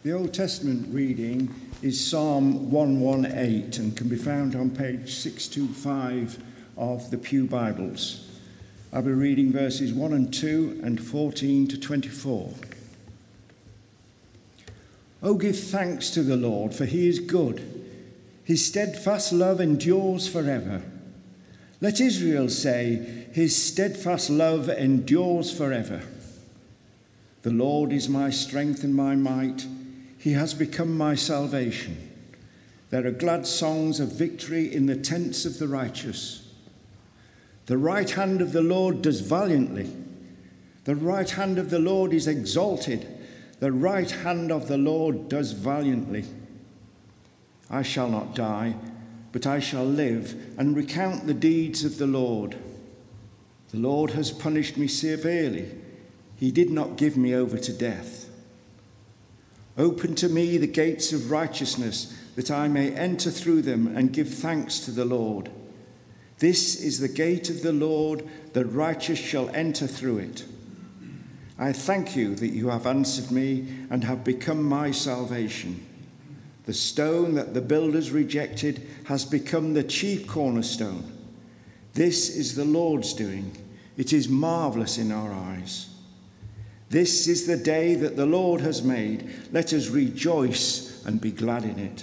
The Old Testament reading is Psalm 118 and can be found on page 625 of the Pew Bibles. I'll be reading verses 1 and 2 and 14 to 24. Oh, give thanks to the Lord, for he is good. His steadfast love endures forever. Let Israel say, his steadfast love endures forever. The Lord is my strength and my might. He has become my salvation. There are glad songs of victory in the tents of the righteous. The right hand of the Lord does valiantly. The right hand of the Lord is exalted. The right hand of the Lord does valiantly. I shall not die, but I shall live and recount the deeds of the Lord. The Lord has punished me severely. He did not give me over to death. Open to me the gates of righteousness, that I may enter through them and give thanks to the Lord. This is the gate of the Lord, the righteous shall enter through it. I thank you that you have answered me and have become my salvation. The stone that the builders rejected has become the chief cornerstone. This is the Lord's doing. It is marvelous in our eyes. This is the day that the Lord has made. Let us rejoice and be glad in it.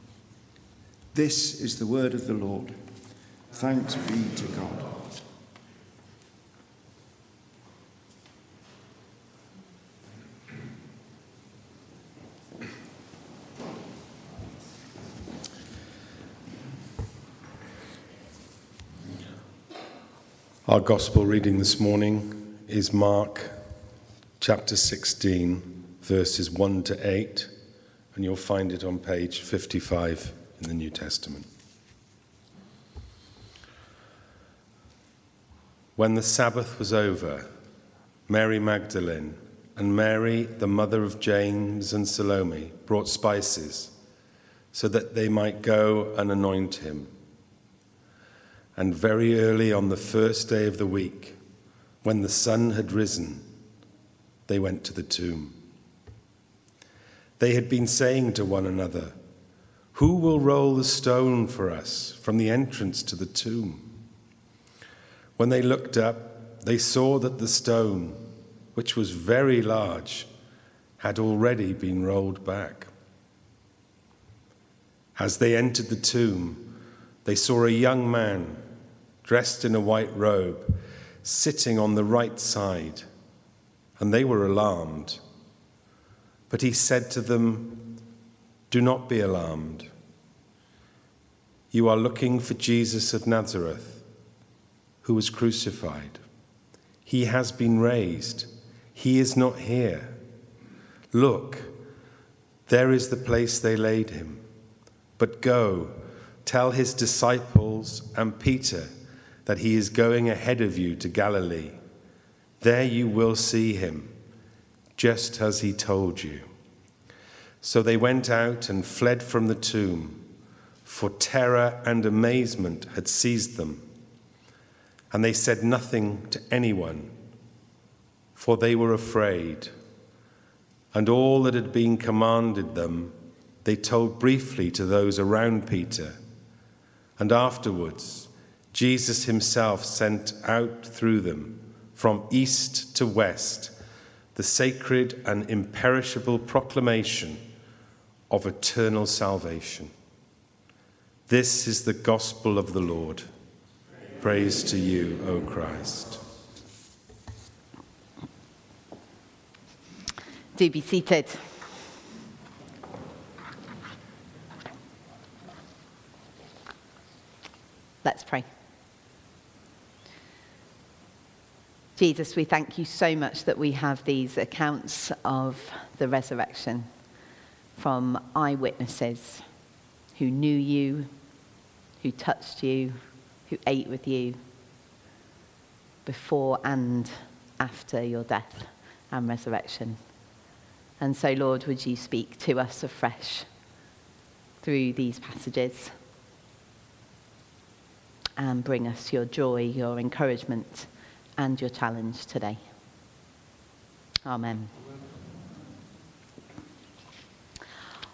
This is the word of the Lord. Thanks be to God. Our gospel reading this morning is Mark chapter 16, verses 1 to 8, and you'll find it on page 55 in the New Testament. When the Sabbath was over, Mary Magdalene and Mary, the mother of James and Salome, brought spices so that they might go and anoint him. And very early on the first day of the week, when the sun had risen, they went to the tomb. They had been saying to one another, "Who will roll the stone for us from the entrance to the tomb?" When they looked up, they saw that the stone, which was very large, had already been rolled back. As they entered the tomb, they saw a young man dressed in a white robe, sitting on the right side, and they were alarmed. But he said to them, "Do not be alarmed. You are looking for Jesus of Nazareth, who was crucified. He has been raised. He is not here. Look, there is the place they laid him. But go, tell his disciples and Peter that he is going ahead of you to Galilee. There you will see him, just as he told you." So they went out and fled from the tomb, for terror and amazement had seized them. And they said nothing to anyone, for they were afraid. And all that had been commanded them, they told briefly to those around Peter. And afterwards, Jesus himself sent out through them, from east to west, the sacred and imperishable proclamation of eternal salvation. This is the gospel of the Lord. Praise to you, O Christ. Do be seated. Let's pray. Jesus, we thank you so much that we have these accounts of the resurrection from eyewitnesses who knew you, who touched you, who ate with you before and after your death and resurrection. And so, Lord, would you speak to us afresh through these passages and bring us your joy, your encouragement, and your challenge today. Amen.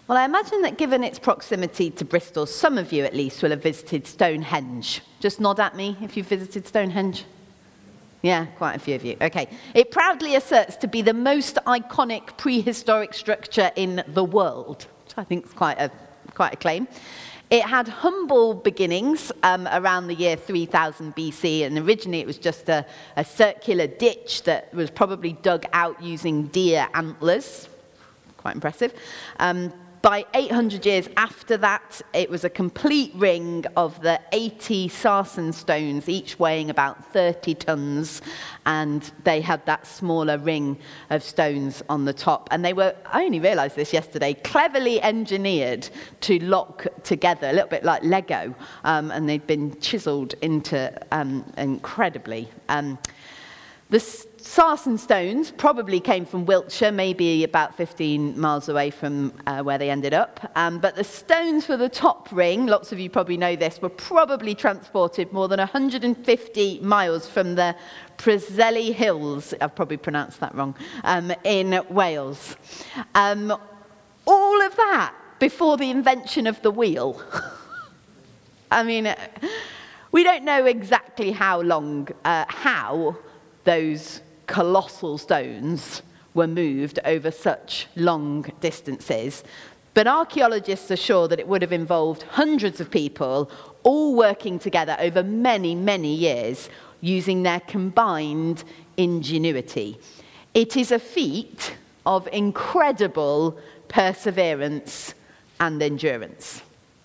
Well, I imagine that given its proximity to Bristol, some of you at least will have visited Stonehenge. Just nod at me if you've visited Stonehenge. Yeah, quite a few of you. Okay. It proudly asserts to be the most iconic prehistoric structure in the world, which I think is quite a claim. It had humble beginnings around the year 3000 BC, and originally it was just a circular ditch that was probably dug out using deer antlers. Quite impressive. By 800 years after that, it was a complete ring of the 80 sarsen stones, each weighing about 30 tons, and they had that smaller ring of stones on the top. And they were, I only realised this yesterday, cleverly engineered to lock together, a little bit like Lego, and they'd been chiselled into incredibly. The sarsen stones probably came from Wiltshire, maybe about 15 miles away from where they ended up. But the stones for the top ring, lots of you probably know this, were probably transported more than 150 miles from the Preseli Hills, I've probably pronounced that wrong, in Wales. All of that before the invention of the wheel. I mean, we don't know exactly how those colossal stones were moved over such long distances, but archaeologists are sure that it would have involved hundreds of people all working together over many, many years using their combined ingenuity. It is a feat of incredible perseverance and endurance.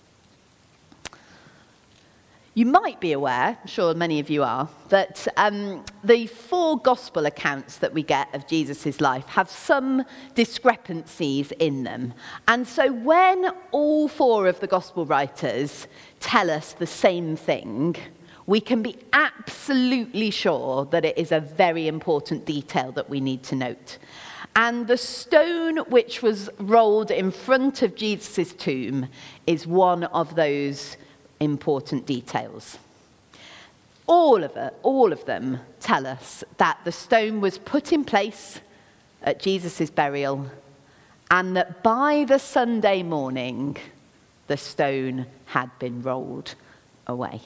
You might be aware, I'm sure many of you are, that the 4 gospel accounts that we get of Jesus' life have some discrepancies in them. And so when all 4 of the gospel writers tell us the same thing, we can be absolutely sure that it is a very important detail that we need to note. And the stone which was rolled in front of Jesus' tomb is one of those important details. All of them tell us that the stone was put in place at Jesus' burial, and that by the Sunday morning, the stone had been rolled away.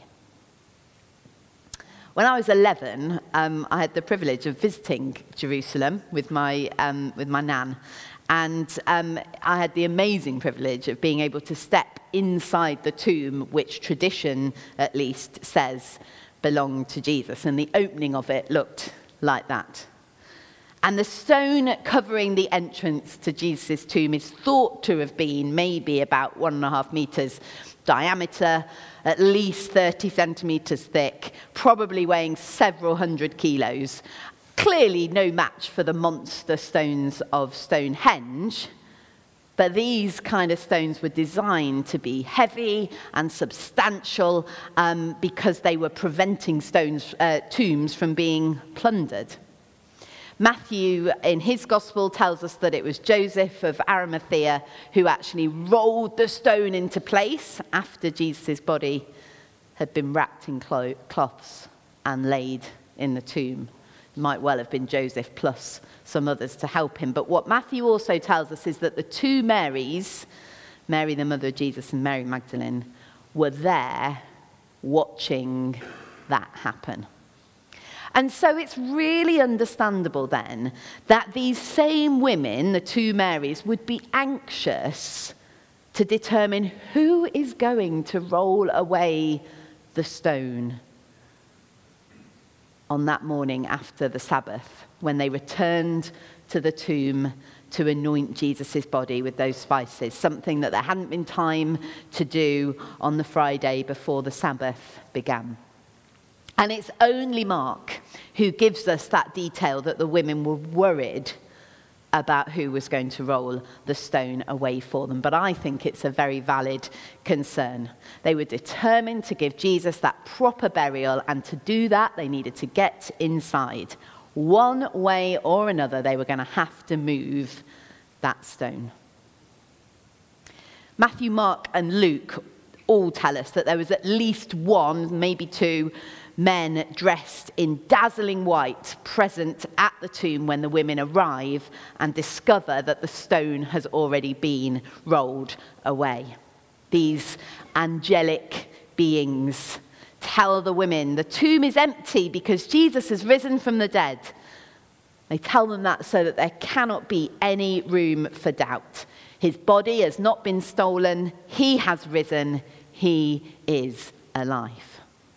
When I was 11, I had the privilege of visiting Jerusalem with my nan. And I had the amazing privilege of being able to step inside the tomb, which tradition, at least, says belonged to Jesus. And the opening of it looked like that. And the stone covering the entrance to Jesus' tomb is thought to have been maybe about 1.5 meters diameter, at least 30 centimeters thick, probably weighing several hundred kilos. Clearly no match for the monster stones of Stonehenge, but these kind of stones were designed to be heavy and substantial because they were preventing tombs from being plundered. Matthew, in his gospel, tells us that it was Joseph of Arimathea who actually rolled the stone into place after Jesus' body had been wrapped in cloths and laid in the tomb. It might well have been Joseph plus some others to help him. But what Matthew also tells us is that the 2 Marys, Mary the mother of Jesus and Mary Magdalene, were there watching that happen. And so it's really understandable then that these same women, the 2 Marys, would be anxious to determine who is going to roll away the stone on that morning after the Sabbath, when they returned to the tomb to anoint Jesus' body with those spices, something that there hadn't been time to do on the Friday before the Sabbath began. And it's only Mark who gives us that detail that the women were worried about who was going to roll the stone away for them. But I think it's a very valid concern. They were determined to give Jesus that proper burial, and to do that, they needed to get inside. One way or another, they were going to have to move that stone. Matthew, Mark, and Luke all tell us that there was at least one, maybe two, men dressed in dazzling white present at the tomb when the women arrive and discover that the stone has already been rolled away. These angelic beings tell the women the tomb is empty because Jesus has risen from the dead. They tell them that so that there cannot be any room for doubt. His body has not been stolen. He has risen. He is alive.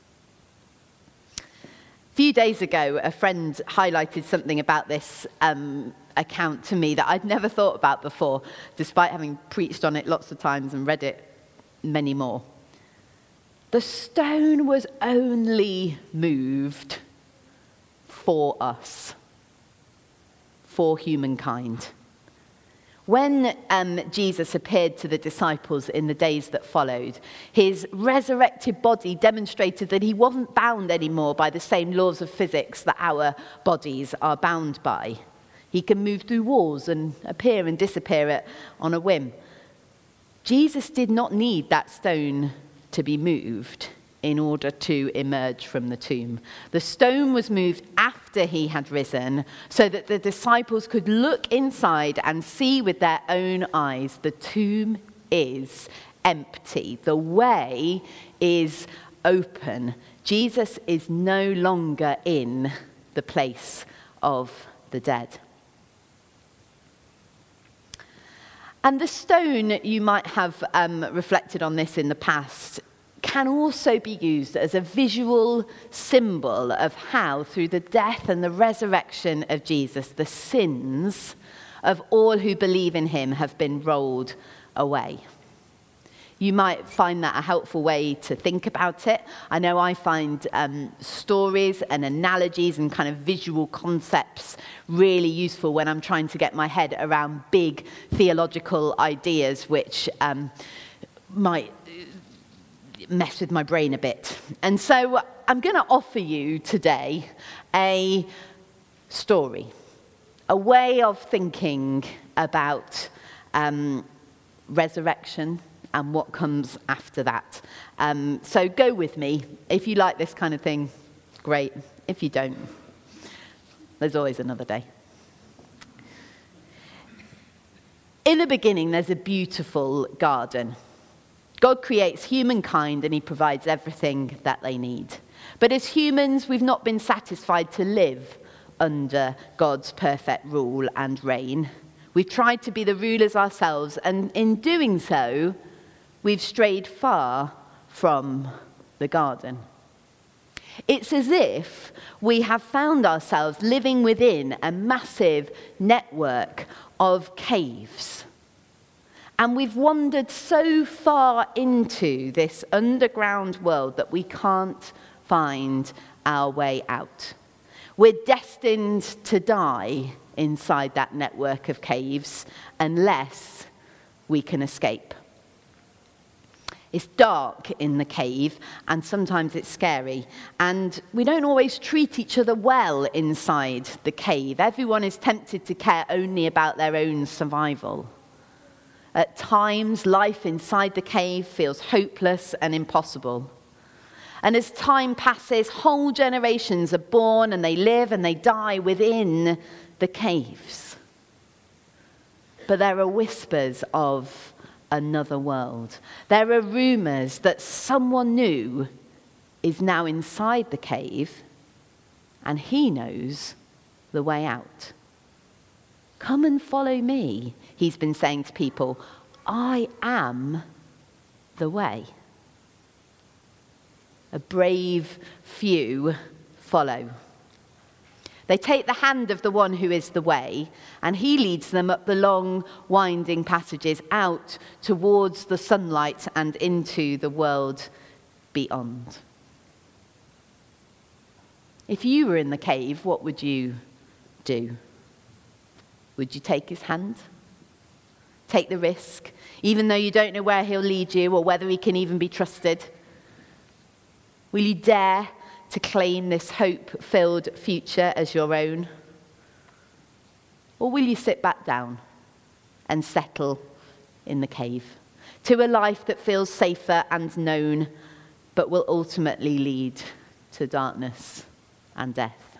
A few days ago, a friend highlighted something about this account to me that I'd never thought about before, despite having preached on it lots of times and read it many more. The stone was only moved for us, for humankind. When Jesus appeared to the disciples in the days that followed, his resurrected body demonstrated that he wasn't bound anymore by the same laws of physics that our bodies are bound by. He can move through walls and appear and disappear on a whim. Jesus did not need that stone to be moved in order to emerge from the tomb. The stone was moved after he had risen so that the disciples could look inside and see with their own eyes the tomb is empty. The way is open. Jesus is no longer in the place of the dead. And the stone, you might have reflected on this in the past, can also be used as a visual symbol of how, through the death and the resurrection of Jesus, the sins of all who believe in him have been rolled away. You might find that a helpful way to think about it. I know I find stories and analogies and kind of visual concepts really useful when I'm trying to get my head around big theological ideas which might mess with my brain a bit. And so I'm going to offer you today a story, a way of thinking about resurrection and what comes after that. So go with me. If you like this kind of thing, great. If you don't, there's always another day. In the beginning, there's a beautiful garden. God creates humankind and he provides everything that they need. But as humans, we've not been satisfied to live under God's perfect rule and reign. We've tried to be the rulers ourselves, and in doing so, we've strayed far from the garden. It's as if we have found ourselves living within a massive network of caves. And we've wandered so far into this underground world that we can't find our way out. We're destined to die inside that network of caves unless we can escape. It's dark in the cave, and sometimes it's scary. And we don't always treat each other well inside the cave. Everyone is tempted to care only about their own survival. At times, life inside the cave feels hopeless and impossible. And as time passes, whole generations are born and they live and they die within the caves. But there are whispers of another world. There are rumors that someone new is now inside the cave and he knows the way out. Come and follow me, he's been saying to people. I am the way. A brave few follow. They take the hand of the one who is the way, and he leads them up the long, winding passages out towards the sunlight and into the world beyond. If you were in the cave, what would you do? Would you take his hand? Take the risk, even though you don't know where he'll lead you or whether he can even be trusted? Will you dare to claim this hope-filled future as your own? Or will you sit back down and settle in the cave? to a life that feels safer and known, but will ultimately lead to darkness and death.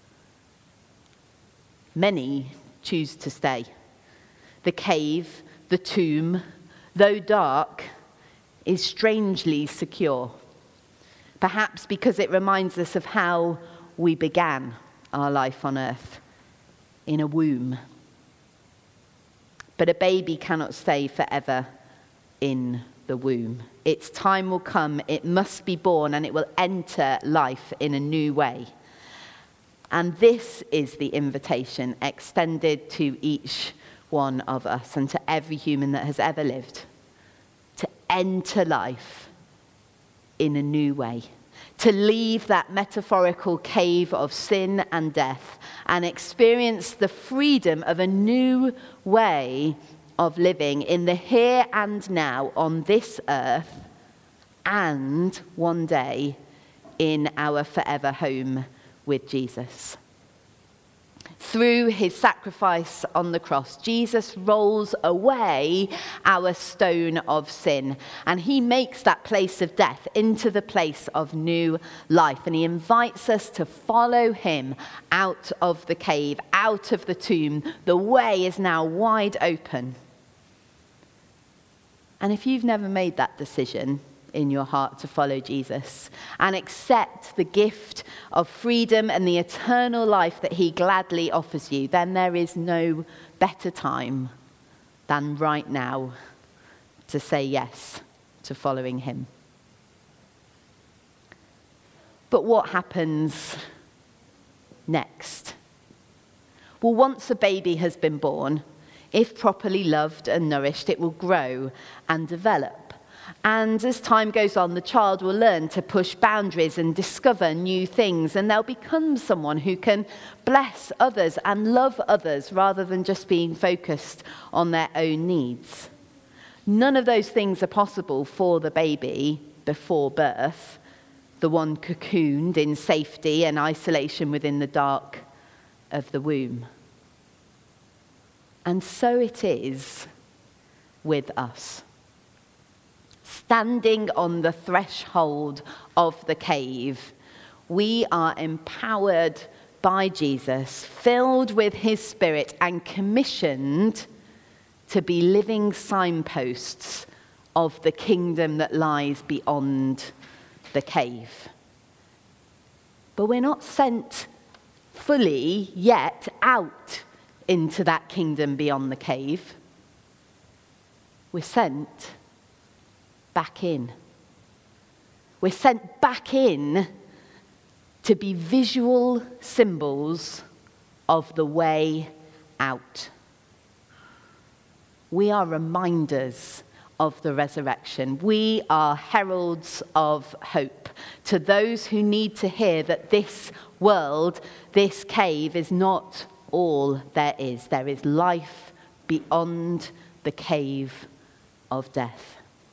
Many choose to stay. The cave, the tomb, though dark, is strangely secure. Perhaps because it reminds us of how we began our life on earth, in a womb. But a baby cannot stay forever in the womb. Its time will come, it must be born, and it will enter life in a new way. And this is the invitation extended to each one of us and to every human that has ever lived, to enter life in a new way, to leave that metaphorical cave of sin and death and experience the freedom of a new way of living in the here and now on this earth, and one day in our forever home with Jesus. Through his sacrifice on the cross, Jesus rolls away our stone of sin, and he makes that place of death into the place of new life. And he invites us to follow him out of the cave, out of the tomb. The way is now wide open. And if you've never made that decision in your heart to follow Jesus and accept the gift of freedom and the eternal life that he gladly offers you, then there is no better time than right now to say yes to following him. But what happens next? Well, once a baby has been born, if properly loved and nourished, it will grow and develop. And as time goes on, the child will learn to push boundaries and discover new things, and they'll become someone who can bless others and love others rather than just being focused on their own needs. None of those things are possible for the baby before birth, the one cocooned in safety and isolation within the dark of the womb. And so it is with us. Standing on the threshold of the cave, we are empowered by Jesus, filled with his Spirit, and commissioned to be living signposts of the kingdom that lies beyond the cave. But we're not sent fully yet out into that kingdom beyond the cave. We're sent back in. We're sent back in to be visual symbols of the way out. We are reminders of the resurrection. We are heralds of hope to those who need to hear that this world, this cave, is not all there is. There is life beyond the cave of death.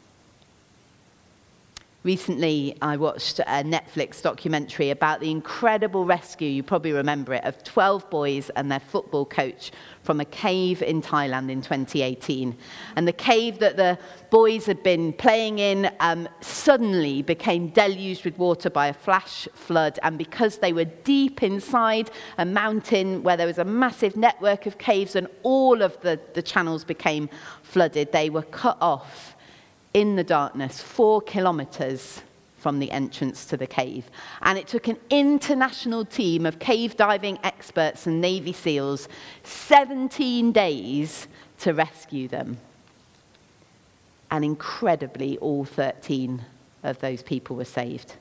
Recently, I watched a Netflix documentary about the incredible rescue, you probably remember it, of 12 boys and their football coach from a cave in Thailand in 2018. And the cave that the boys had been playing in suddenly became deluged with water by a flash flood. And because they were deep inside a mountain where there was a massive network of caves and all of the channels became flooded, they were cut off in the darkness, 4 kilometers from the entrance to the cave. And it took an international team of cave diving experts and Navy SEALs 17 days to rescue them. And incredibly, all 13 of those people were saved.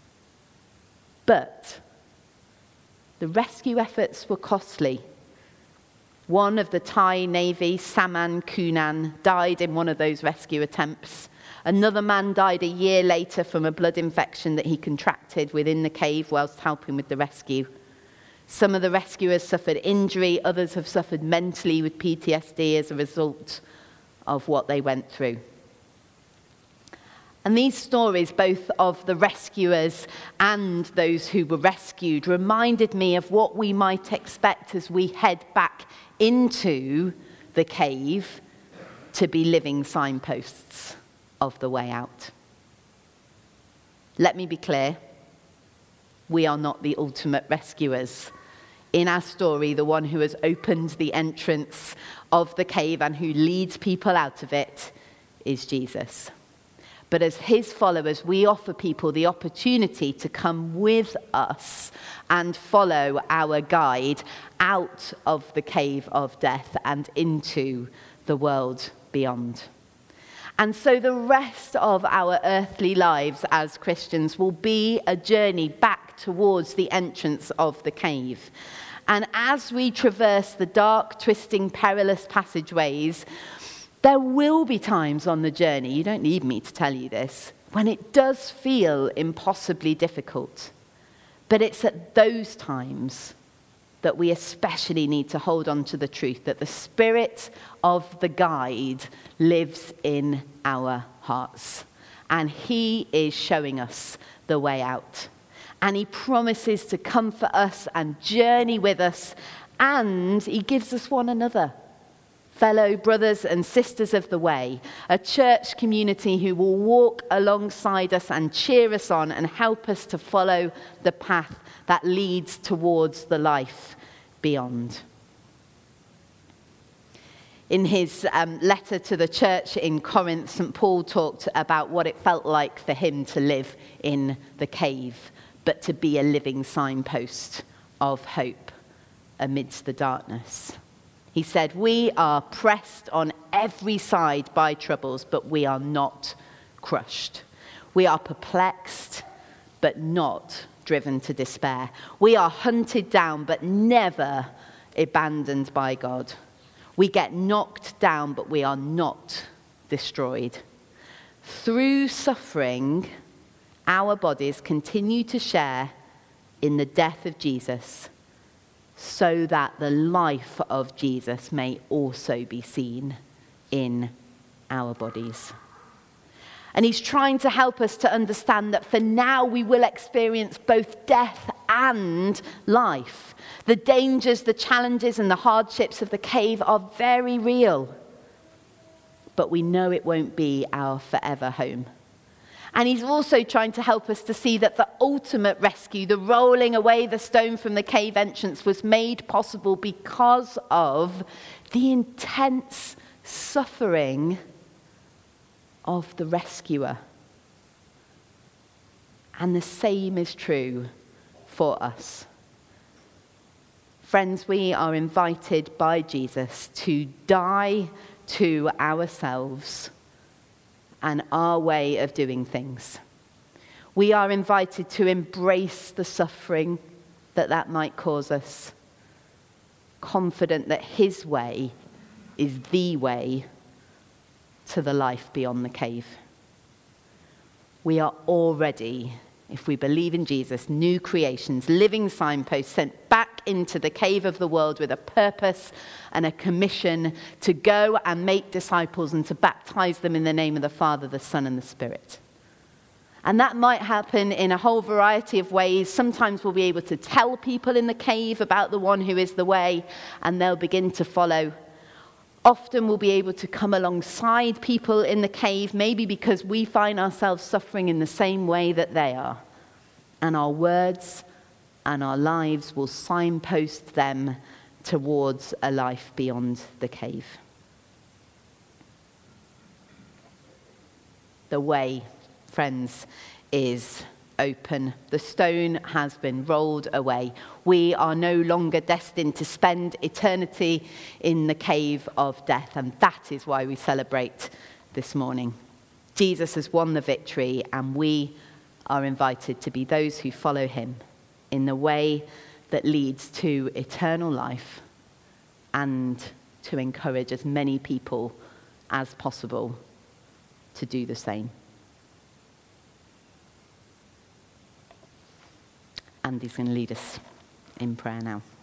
But the rescue efforts were costly. One of the Thai Navy, Saman Kunan, died in one of those rescue attempts. Another man died a year later from a blood infection that he contracted within the cave whilst helping with the rescue. Some of the rescuers suffered injury, others have suffered mentally with PTSD as a result of what they went through. And these stories, both of the rescuers and those who were rescued, reminded me of what we might expect as we head back into the cave to be living signposts of the way out. Let me be clear, we are not the ultimate rescuers. In our story, the one who has opened the entrance of the cave and who leads people out of it is Jesus. But as his followers, we offer people the opportunity to come with us and follow our guide out of the cave of death and into the world beyond. And so the rest of our earthly lives as Christians will be a journey back towards the entrance of the cave. And as we traverse the dark, twisting, perilous passageways, there will be times on the journey, you don't need me to tell you this, when it does feel impossibly difficult. But it's at those times that we especially need to hold on to the truth that the Spirit of the guide lives in our hearts. And he is showing us the way out. And he promises to comfort us and journey with us. And he gives us one another, fellow brothers and sisters of the way, a church community who will walk alongside us and cheer us on and help us to follow the path that leads towards the life beyond. In his letter to the church in Corinth, St. Paul talked about what it felt like for him to live in the cave, but to be a living signpost of hope amidst the darkness. He said, "We are pressed on every side by troubles, but we are not crushed. We are perplexed, but not driven to despair. We are hunted down, but never abandoned by God. We get knocked down, but we are not destroyed. Through suffering, our bodies continue to share in the death of Jesus, so that the life of Jesus may also be seen in our bodies." And he's trying to help us to understand that for now we will experience both death and life. The dangers, the challenges, and the hardships of the cave are very real. But we know it won't be our forever home. And he's also trying to help us to see that the ultimate rescue, the rolling away the stone from the cave entrance, was made possible because of the intense suffering of the rescuer. And the same is true for us. Friends, we are invited by Jesus to die to ourselves and our way of doing things. We are invited to embrace the suffering that might cause us, confident that his way is the way to the life beyond the cave. We are already, if we believe in Jesus, new creations, living signposts sent back into the cave of the world with a purpose and a commission to go and make disciples and to baptize them in the name of the Father, the Son, and the Spirit. And that might happen in a whole variety of ways. Sometimes we'll be able to tell people in the cave about the one who is the way, and they'll begin to follow. Often we'll be able to come alongside people in the cave, maybe because we find ourselves suffering in the same way that they are. And our words and our lives will signpost them towards a life beyond the cave. The way, friends, is open. The stone has been rolled away. We are no longer destined to spend eternity in the cave of death, and that is why we celebrate this morning. Jesus has won the victory, and we are invited to be those who follow him in the way that leads to eternal life and to encourage as many people as possible to do the same. Andy's going to lead us in prayer now.